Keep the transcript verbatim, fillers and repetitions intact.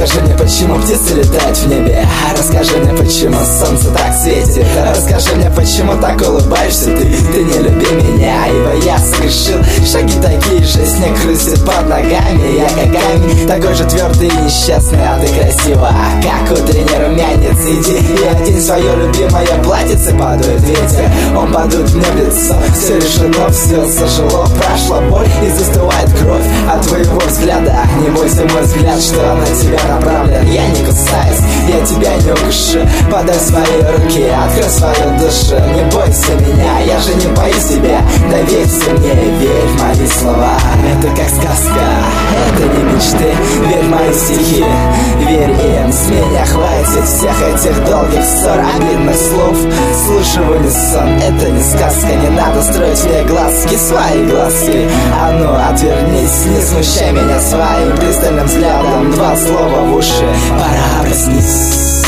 Расскажи мне, почему птицы летают в небе. Расскажи мне, почему солнце так светит. Расскажи мне, почему так улыбаешься ты. Ты не люби меня, ибо я согрешил. Шаги такие же, снег хрустит под ногами. Я как камень, такой же твердый и несчастный. А ты красива, как утренний румянец. Иди и одень свое любимое платьице. Падает ветер, он падает мне в лицо. Все решено, все зажило, прошла боль и застывает кровь от твоего взгляда. Не бойся, мой взгляд, что на тебя направлен. Я не кусаюсь, я тебя не укушу. Подай свои руки, открой свою душу. Не бойся меня, я же не боюсь тебя. Доверься мне, верь в мои слова. Это как сказка, это не мечты. Верь в мои стихи, верь им. С меня хватит всех этих долгих ссор, обидных слов. Слушай в унисон, это не сказка. Не надо строить мне глазки, свои глазки. А ну отвернись, не смущай меня своим пристальным взглядом. Два слова в уши, пора проснись.